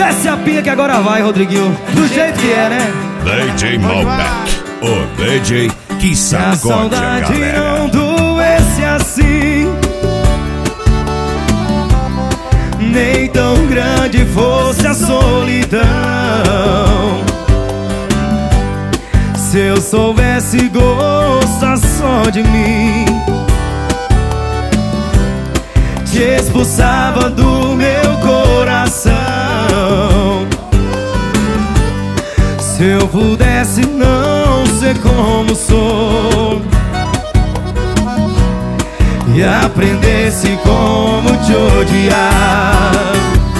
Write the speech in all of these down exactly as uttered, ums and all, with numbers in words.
Desce a pinha que agora vai, Rodriguinho. Do jeito que é, né? D J Malbec, o D J que sacode a, a saudade galera. não doesse assim, nem tão grande fosse a solidão. Se eu soubesse gostar só de mim, te expulsava do meu coração. Se eu pudesse não ser como sou e aprendesse como te odiar,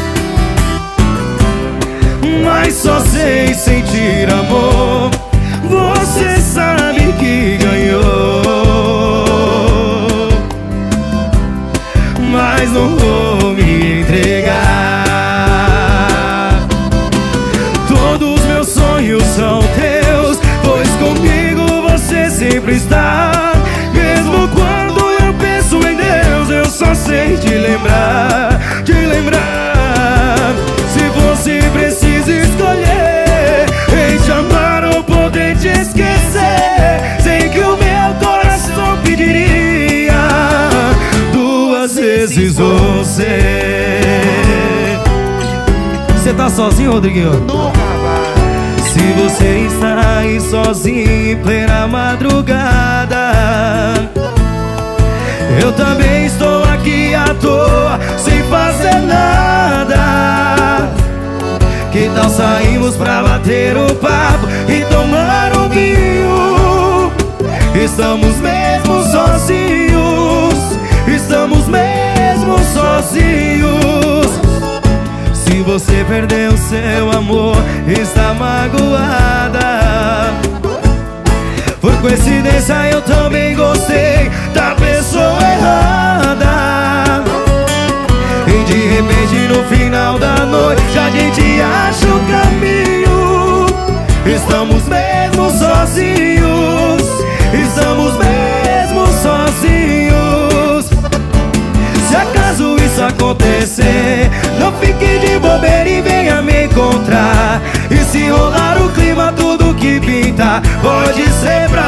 mas só sei sentir amor. Você sabe que ganhou, mas não vou me entregar. Todos os meus sonhos são teus, pois comigo você sempre está. Mesmo quando eu penso em Deus, eu só sei te lembrar, te lembrar. Se você precisa escolher em te amar ou poder te esquecer, sei que o meu coração pediria duas vezes você. Você tá sozinho, Rodriguinho? Nunca vai. Se você está aí sozinho em plena madrugada, eu também estou aqui à toa, sem fazer nada. Que tal sairmos pra bater o papo e tomar um vinho? Estamos mesmo sozinhos, estamos mesmo sozinhos. Se você perdeu seu amor, está magoada. Por coincidência eu também gostei da pessoa errada. E de repente no final da noite a gente acha o caminho. Estamos mesmo sozinhos, estamos mesmo sozinhos. Se acaso isso acontecer, não fique de bobeira e venha me encontrar. E se rolar o clima, tudo que pinta pode ser pra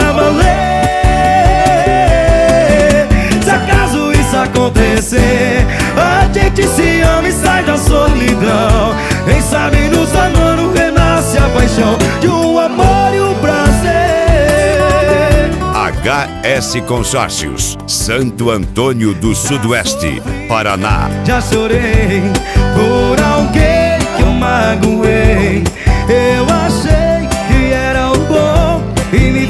valer. Se acaso isso acontecer, a gente se ama e sai da solidão. Quem sabe nos amando renasce a paixão de um amor e um prazer. H S Consórcios, Santo Antônio do Sudoeste, Paraná. Já chorei por alguém que eu magoei. Eu achei que era o bom e me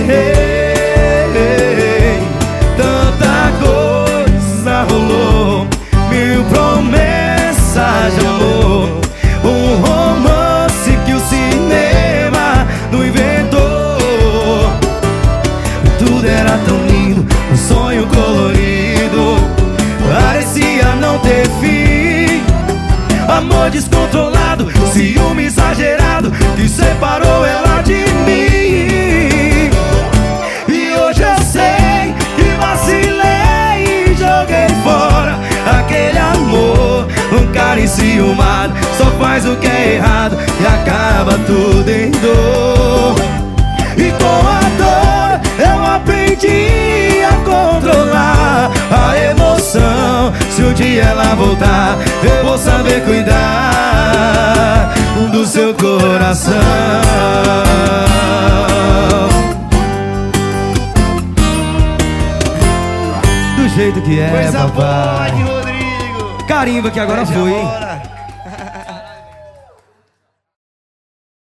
ferrei. Tanta coisa rolou, mil promessas de amor, um romance que o cinema não inventou. Tudo era tão lindo, um sonho colorido, parecia não ter fim. Amor descontrolado, ciúme exagerado, que separou ela de mim. E hoje eu sei que vacilei e joguei fora aquele amor. Um cara enciumado só faz o que é errado e acaba tudo em dor. E com a dor eu aprendi a controlar a emoção. Se um dia ela voltar, eu vou saber cuidar do seu coração. Do jeito que é, Coisa boa papai. de Rodrigo. Carimba que agora Veja foi, a hein? hora.